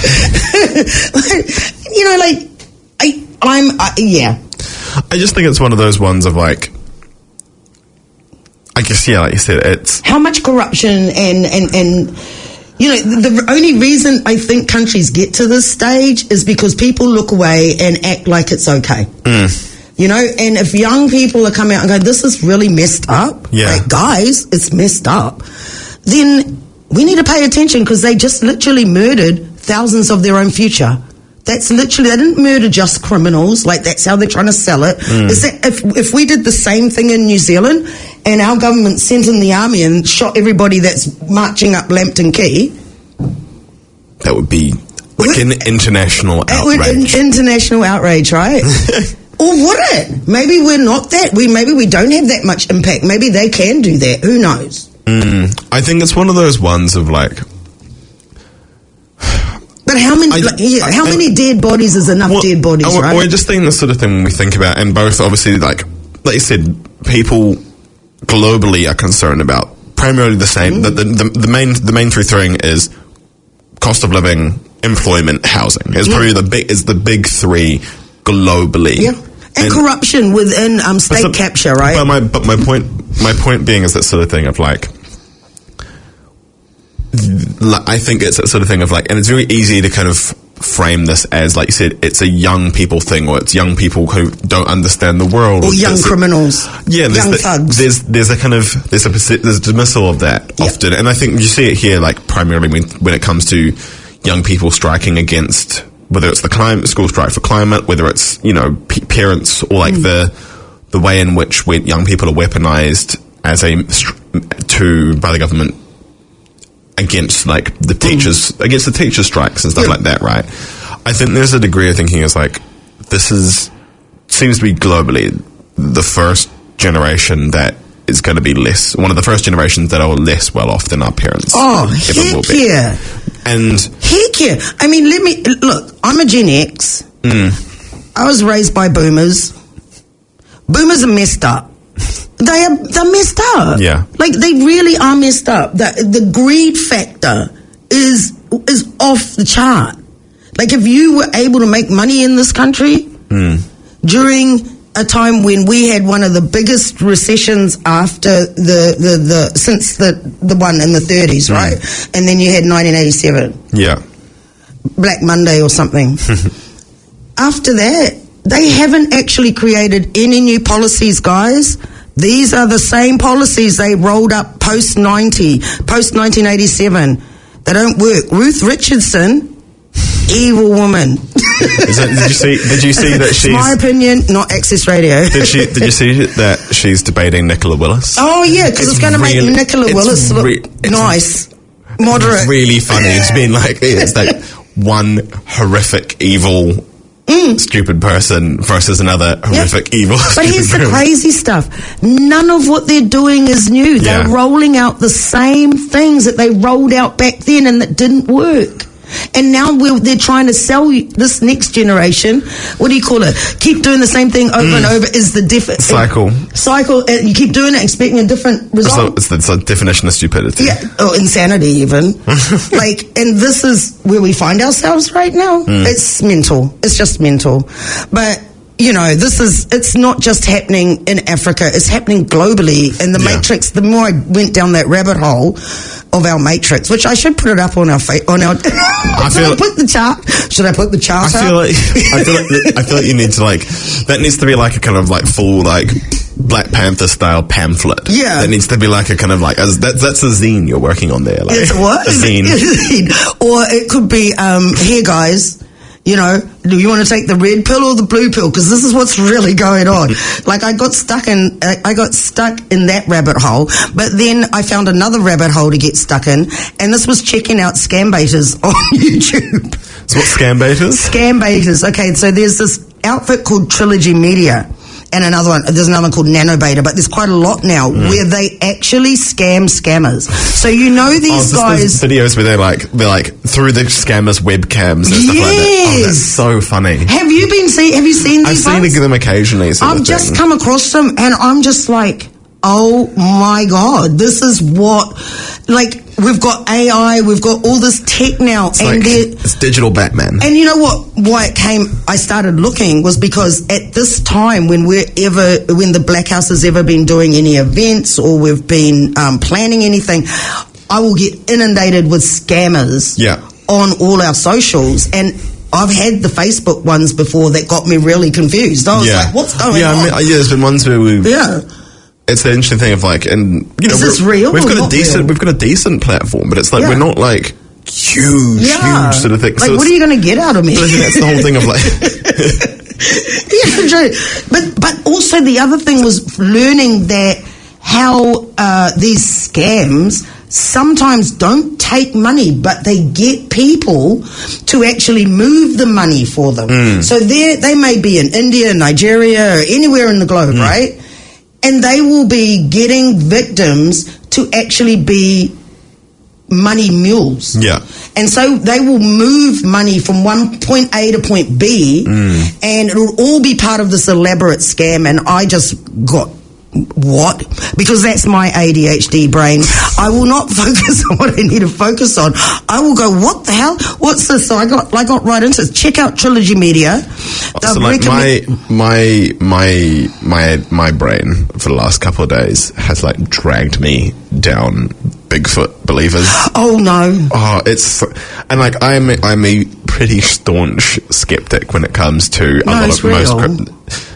You know, like, I, I'm, I, yeah. I just think it's one of those ones of like, I guess, yeah, like you said, it's... How much corruption and, and, and you know, the, the only reason I think countries get to this stage is because people look away and act like it's okay. Mm. You know, and if young people are coming out and going, this is really messed up, Yeah. like, guys, it's messed up, then we need to pay attention because they just literally murdered thousands of their own future. That's literally, they didn't murder just criminals, like that's how they're trying to sell it. Mm. Is that if, if we did the same thing in New Zealand and our government sent in the army and shot everybody that's marching up Lambton Key, That would be like an international it would, outrage. in, international outrage, right? Or would it? Maybe we're not that. We maybe we don't have that much impact. Maybe they can do that. Who knows? Mm. I think it's one of those ones of like... But how many? I- like, yeah, how I- many dead bodies is enough Well, dead bodies, or, right? or just think the sort of thing when we think about, and both obviously, like, like you said, people globally are concerned about primarily the same. Mm. The, the, the, the main the main three thing is cost of living, employment, housing. Is Yeah. probably the big is the big three globally. yeah, and, And- corruption within um, But state so- capture, right? But my but my point my point being is that sort of thing of like. Like, I think it's that sort of thing of like, and it's very easy to kind of frame this as, like you said, it's a young people thing, or it's young people who don't understand the world, or young There's a- criminals, yeah, there's young the- thugs. There's there's a kind of there's a persi- there's a dismissal of that Yeah. often, and I think you see it here, like primarily when when it comes to young people striking against whether it's the climate school strike for climate, whether it's you know p- parents or like Mm. the the way in which we, young people are weaponized as a str- to by the government against like the teachers against the teacher strikes and stuff Yeah. like that, right? I think there's a degree of thinking is like this is seems to be globally the first generation that is going to be less one of the first generations that are less well off than our parents. Oh, ever will heck be. yeah. And Heck yeah. I mean, let me, look, I'm a Gen X. Mm. I was raised by boomers. Boomers are messed up. They are, they're messed up. Yeah. Like, they really are messed up. The, the greed factor is, is off the chart. Like, if you were able to make money in this country Mm. during a time when we had one of the biggest recessions after the, the, the since the, the one in the thirties, Mm. right? And then you had nineteen eighty-seven. yeah, Black Monday or something. After that, they haven't actually created any new policies, guys. These are the same policies they rolled up post ninety, post nineteen eighty-seven. They don't work. Ruth Richardson, evil woman. Is that, did you see? Did you see that It's she's? my opinion, not Access Radio. Did she? Did you see that she's debating Nicola Willis? Oh yeah, because it's, It's going to make really- Nicola it's Willis look re- it's nice, moderate. It's really funny. It's been like it's like one horrific evil. Stupid person versus another horrific evil. But stupid here's the person. crazy stuff. None of what they're doing is new. They're Yeah. rolling out the same things that they rolled out back then and that didn't work. And now we're, they're trying to sell you, this next generation, what do you call it? Keep doing the same thing over and over is the different Cycle. Cycle. And you keep doing it, expecting a different So result. it's the, it's the definition of stupidity. Yeah, or insanity even. Like, and this is where we find ourselves right now. It's mental. It's just mental. But, you know, this is, it's not just happening in Africa, it's happening globally. And the Yeah. Matrix, the more I went down that rabbit hole of our Matrix, which I should put it up on our, fa- on our, I feel- I put the chart? Should I put the chart I up? feel like I feel like I feel like you need to like that needs to be like a kind of like full like Black Panther style pamphlet. Yeah. that needs to be like a kind of like as that, that's a zine you're working on there. Like, It's what? a zine. Or it could be, um, here guys, You know, do you want to take the red pill or the blue pill? Because this is what's really going on. Like, I got stuck in, I got stuck in that rabbit hole, but then I found another rabbit hole to get stuck in, and this was checking out scam baiters on YouTube. So what scam baiters? Scam baiters. Okay, so there's this outfit called Trilogy Media, and another one, there's another one called Nanobeta, but there's quite a lot now mm. where they actually scam scammers. So you know these oh, guys... videos where they're like, they're like, through the scammers' webcams and stuff yes. like that. Oh, that's so funny. Have you been see? Have you seen these I've ones? seen them occasionally. I've just come across them, and I'm just like, oh my God, this is what... Like, we've got A I, we've got all this tech now. It's and like, it's digital Batman. And you know what? Why it came, I started looking was because at this time when we're ever, when the Black House has ever been doing any events or we've been um, planning anything, I will get inundated with scammers yeah. on all our socials. And I've had the Facebook ones before that got me really confused. I was yeah. like, what's going yeah, on? I mean, yeah, there's been ones where we... Yeah. It's the interesting thing of like, and you know, is this real? We've got a not decent, real? we've got a decent platform, but it's like yeah. we're not like huge, yeah. huge sort of thing. Like, so what are you going to get out of me? I think that's the whole thing of like. yeah, true. But but also the other thing was learning that how uh, these scams sometimes don't take money, but they get people to actually move the money for them. Mm. So they they may be in India, Nigeria, or anywhere in the globe, mm. right? And they will be getting victims to actually be money mules. Yeah. And so they will move money from one point A to point B, mm. and it'll all be part of this elaborate scam. And I just got, what? Because that's my A D H D brain. I will not focus on what I need to focus on. I will go, what the hell? What's this? So I got, I got right into it. Check out Trilogy Media. So like my, my, my, my, my brain for the last couple of days has like dragged me down Bigfoot believers. Oh no. Oh, it's, and like I'm, I'm a pretty staunch skeptic when it comes to a no, lot it's of real. most crypt-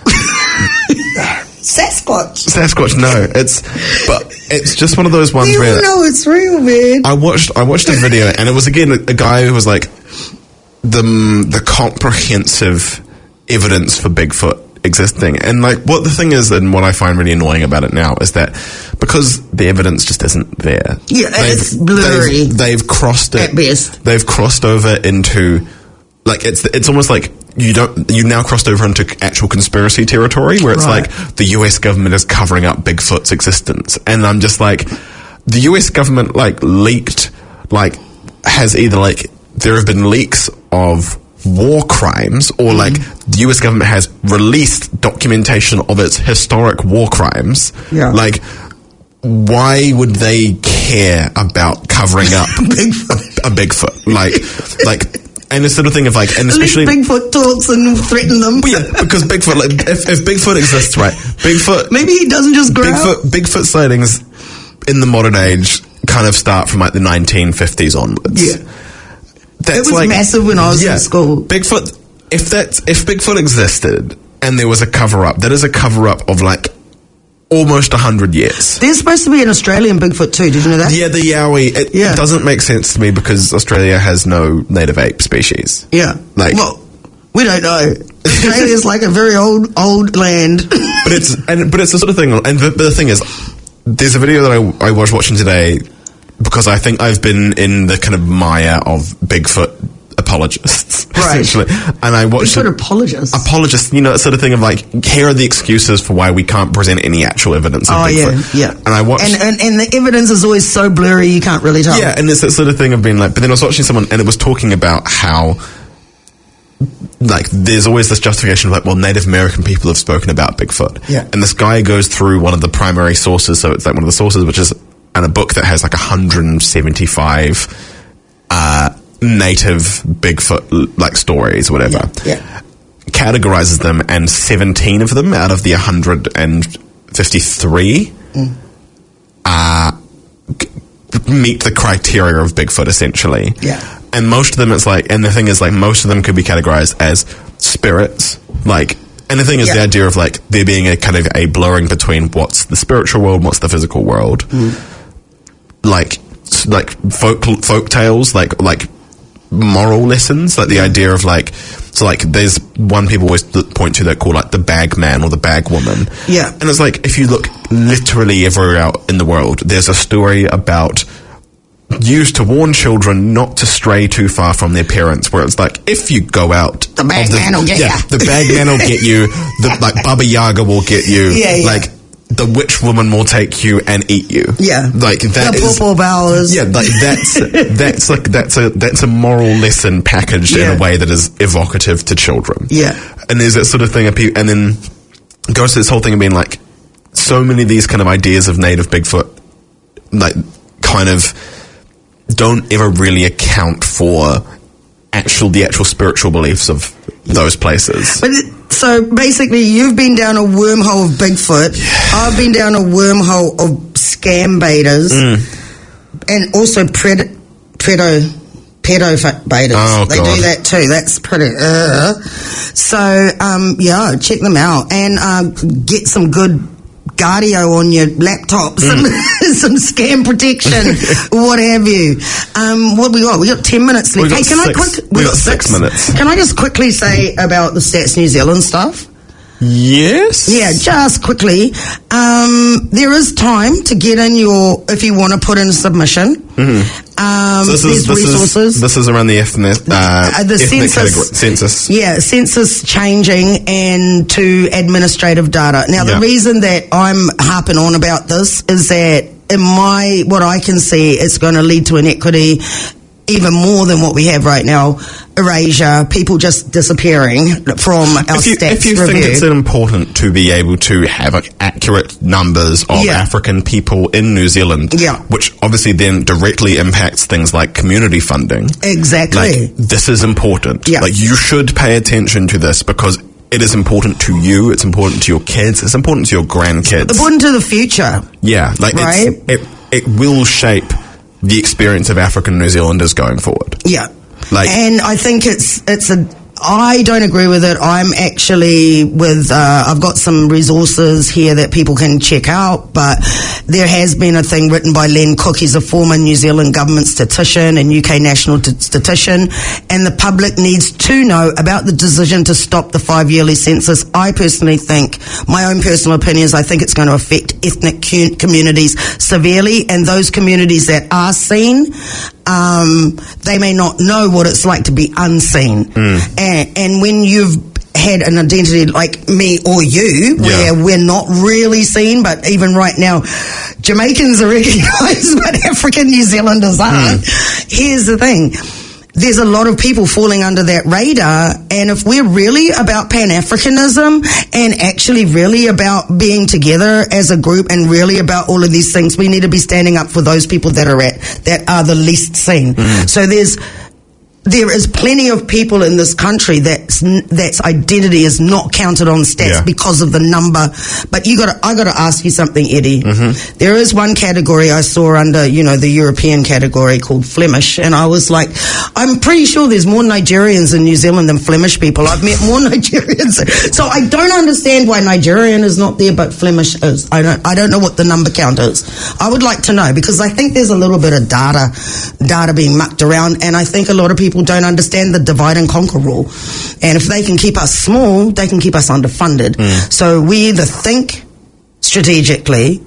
Sasquatch. Sasquatch, no, it's, but it's just one of those ones you where know it's real, man. I watched, I watched a video, and it was again a, a guy who was like the the comprehensive evidence for Bigfoot existing, and like what the thing is, and what I find really annoying about it now is that because the evidence just isn't there. Yeah, it's blurry. They've, they've crossed it at best. They've crossed over into like it's it's almost like. You don't. You now crossed over into actual conspiracy territory, where it's right. like the U S government is covering up Bigfoot's existence, and I'm just like, the U S government like leaked, like has either like there have been leaks of war crimes, or mm-hmm. like the U S government has released documentation of its historic war crimes. Yeah. Like, why would they care about covering up Bigfoot? A, a Bigfoot? Like, like. And it's sort of thing of like, and especially Bigfoot talks and threaten them. Yeah, because Bigfoot, like, if, if Bigfoot exists, right? Bigfoot, maybe he doesn't just grow. Bigfoot, Bigfoot sightings in the modern age kind of start from like the nineteen fifties onwards. Yeah, that's it was like, massive when I was yeah, in school. Bigfoot, if that's if Bigfoot existed and there was a cover up, that is a cover up of like almost a hundred years. There's supposed to be an Australian Bigfoot too. Did you know that? Yeah, the Yowie. It yeah. doesn't make sense to me because Australia has no native ape species. Yeah, like well, we don't know. Australia's like a very old, old land. But it's and but it's the sort of thing. And the, but the thing is, there's a video that I I was watching today because I think I've been in the kind of mire of Bigfoot apologists, right. essentially. And I watched Bigfoot apologists. Apologists, you know, that sort of thing of like, here are the excuses for why we can't present any actual evidence of oh, Bigfoot. yeah, yeah. And I watched, and, and and the evidence is always so blurry you can't really tell. Yeah, and it's that sort of thing of being like, but then I was watching someone and it was talking about how, like, there's always this justification of like, well, Native American people have spoken about Bigfoot. Yeah. And this guy goes through one of the primary sources, so it's like one of the sources, which is in a book that has like one hundred seventy-five uh, native Bigfoot like stories, whatever. Yeah. yeah. Categorizes them, and seventeen of them out of the one hundred fifty-three mm. uh, meet the criteria of Bigfoot, essentially. Yeah. And most of them, it's like, and the thing is, like, most of them could be categorized as spirits, like, and the thing is, yeah. the idea of like there being a kind of a blurring between what's the spiritual world, what's the physical world, mm. like, like folk folk tales, like like moral lessons, like the idea of like, so like there's one people always point to that called like the bag man or the bag woman. Yeah. And it's like, if you look literally everywhere out in the world, there's a story about used to warn children not to stray too far from their parents, where it's like, if you go out, The bag of man will get yeah, ya. the bag man will get you, the like Baba Yaga will get you, Yeah, yeah. like the witch woman will take you and eat you. Yeah. Like that the is purple bowers. yeah, like that's that's like that's a that's a moral lesson packaged Yeah. in a way that is evocative to children. Yeah. And there's that sort of thing of people, and then goes to this whole thing of being like, so many of these kind of ideas of native Bigfoot, like, kind of don't ever really account for actual the actual spiritual beliefs of those places. But it, so basically, you've been down a wormhole of Bigfoot. I've been down a wormhole of scam baiters, Mm. and also pred, pedo pedo fa- baiters. Oh, they God. do that too. That's pretty. Uh. So um, yeah, check them out and uh, get some good Guardio on your laptop, some Mm. some scam protection, what have you. Um, what we got? We got ten minutes left. We got hey, can six. I quick? We got six minutes. Can I just quickly say about the Stats New Zealand stuff? Yes. Yeah, just quickly. Um, there is time to get in your, if you want to put in a submission. Mm-hmm. Um, So this there's is this resources. is this is around the ethnic uh, Uh, the ethnic census, category census. Yeah, census changing and to administrative data. Now, Yeah. the reason that I'm harping on about this is that in my, what I can see, it's going to lead to inequity even more than what we have right now. Erasure, people just disappearing from our If you, stats if you review. think it's important to be able to have like, accurate numbers of Yeah. African people in New Zealand, Yeah. which obviously then directly impacts things like community funding. Exactly. Like, this is important. Yeah. Like, you should pay attention to this because it is important to you, it's important to your kids, it's important to your grandkids. Important to the future. Yeah, like Right? it's, it it will shape the experience of African New Zealanders going forward. Yeah. Like- and I think it's it's a I don't agree with it. I'm actually with, uh, I've got some resources here that people can check out, but there has been a thing written by Len Cook. He's a former New Zealand government statistician and U K national t- statistician, and the public needs to know about the decision to stop the five-yearly census. I personally think, my own personal opinion is I think it's going to affect ethnic cu- communities severely, and those communities that are seen, um, they may not know what it's like to be unseen. Mm. And, and when you've had an identity like me or you, where Yeah. we're not really seen, but even right now, Jamaicans are recognised, but African New Zealanders aren't. Mm. Here's the thing. There's a lot of people falling under that radar, and if we're really about Pan-Africanism and actually really about being together as a group and really about all of these things, we need to be standing up for those people that are at, that are the least seen. Mm. So there's, there is plenty of people in this country that's that's identity is not counted on stats Yeah. because of the number. But you got I got to ask you something, Eddie. Mm-hmm. There is one category I saw under, you know, the European category called Flemish, and I was like, I'm pretty sure there's more Nigerians in New Zealand than Flemish people. I've met more Nigerians, so I don't understand why Nigerian is not there, but Flemish is. I don't I don't know what the number count is. I would like to know, because I think there's a little bit of data data being mucked around, and I think a lot of people don't understand the divide and conquer rule. And if they can keep us small, they can keep us underfunded. Mm. So we either think strategically,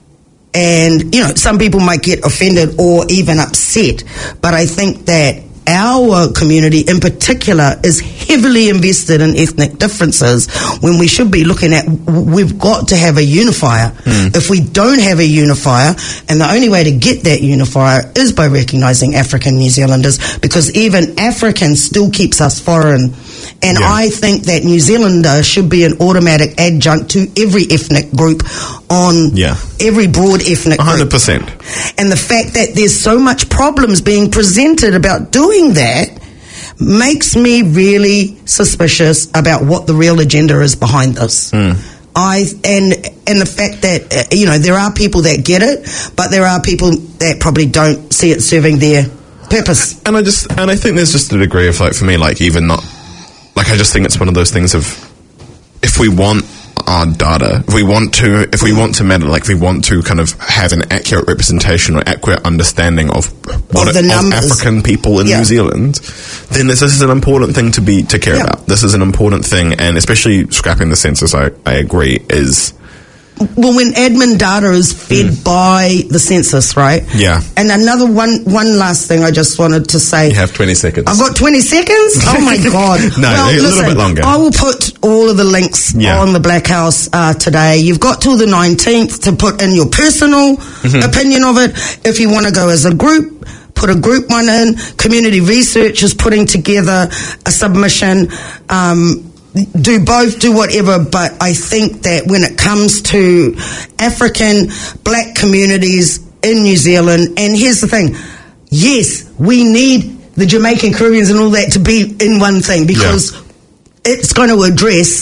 and, you know, some people might get offended or even upset, but I think that our community in particular is heavily invested in ethnic differences when we should be looking at, we've got to have a unifier. Mm. If we don't have a unifier, and the only way to get that unifier is by recognising African New Zealanders, because even African still keeps us foreign. And Yeah. I think that New Zealander should be an automatic adjunct to every ethnic group on Yeah. every broad ethnic one hundred group. percent. And the fact that there's so much problems being presented about doing that makes me really suspicious about what the real agenda is behind this. Mm. I and and the fact that uh, you know, there are people that get it, but there are people that probably don't see it serving their purpose. And I just, and I think there's just a degree of, like, for me, like, even not, like, I just think it's one of those things of, if we want our data, if we want to, if we want to matter, like if we want to kind of have an accurate representation or accurate understanding of what Of the it, numbers. of African people in Yeah. New Zealand, then this, this is an important thing to be to care Yeah. about. This is an important thing, and especially scrapping the census, I, I agree, is Well, when admin data is fed by the census, right? Yeah. And another one, one last thing I just wanted to say. you have twenty seconds. I've got twenty seconds? Oh my God. No, a little bit longer. I will put all of the links Yeah. on the Black House uh, today. You've got till the nineteenth to put in your personal Mm-hmm. opinion of it. If you want to go as a group, put a group one in. Community Research is putting together a submission. Um, do both, do whatever, but I think that when it comes to African black communities in New Zealand, and here's the thing, yes, we need the Jamaican Caribbeans and all that to be in one thing, because it's going to address